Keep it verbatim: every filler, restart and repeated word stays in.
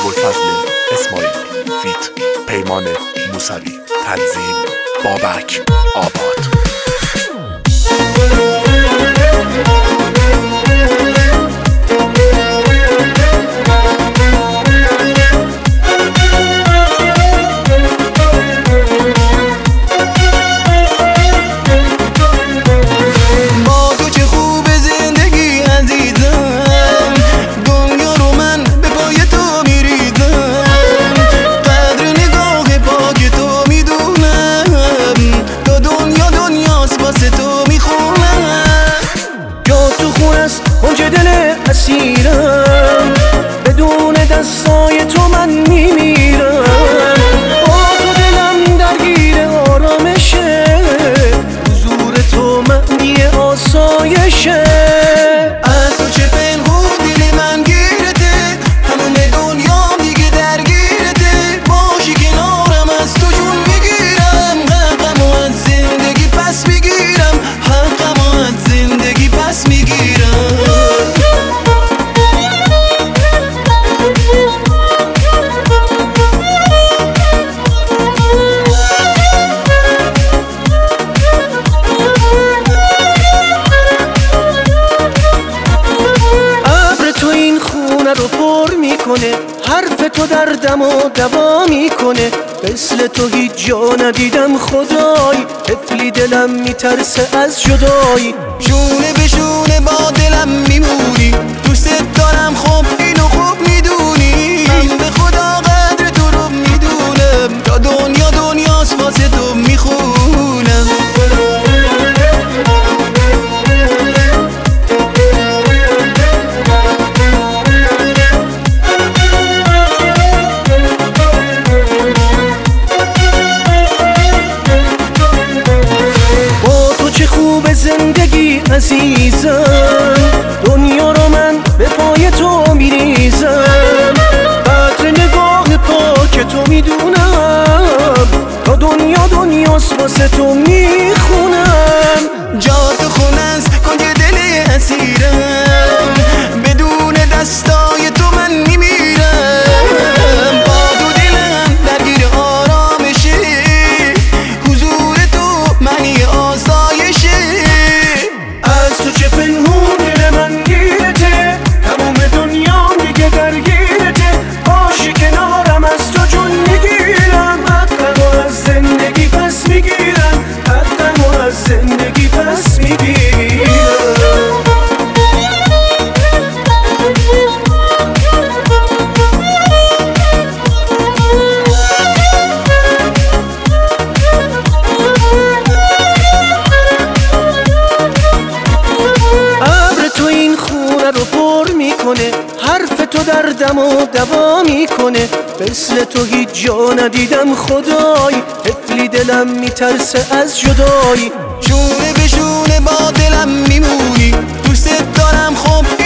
ابوالفضل اسماعیلی فیت پیمان موسوی تنظیم بابک آباد. اسیرم بدون دستای تو من میمیرم، با تو دلم درگیر آرامشه، حضور تو معنی آسایشه. از تو چه پنهون دل من گیرته، تمام دنیام دیگه درگیرته، باشی کنارم از تو جون میگیرم، حقمو از زندگی پس میگیرم، حقمو از زندگی پس میگیرم. رو پر میکنه، حرف تو دردم و دوا میکنه، مثل تو هیچ جا ندیدم خدای، طفلی دلم میترسه از جدایی، شونه به شونه با دلم میمونی، دوست دارم خب اینو خوب میدونی، من به خدا قدر تو رو میدونم، تا دنیا دنیاست واسه تو میخونم. زندگی عزیزم، دنیا رو من به پای تو میریزم، قدر نگاه پاک تو میدونم، تا دنیا دنیاست واسه تو میخونم. جا تو خونه است کنج دل اسیرم، بدون دستای تو من میمیرم، با دو دلم درگیر آرامشه، حضور تو معنی آسایشه. از تو چه پنهون دل من گیرته، تمام دنیا دیگه درگیرته، باشی کنارم از تو جون میگیرم، حقمو از زندگی پس میگیرم، حقمو از زندگی پس میگیرم. رو پر میکنه، حرف تو دردم و دوا میکنه، مثل تو هیچ جا ندیدم خدای، طفلی دلم میترسه از جدایی، شونه به شونه با دلم میمونی، دوست دارم خب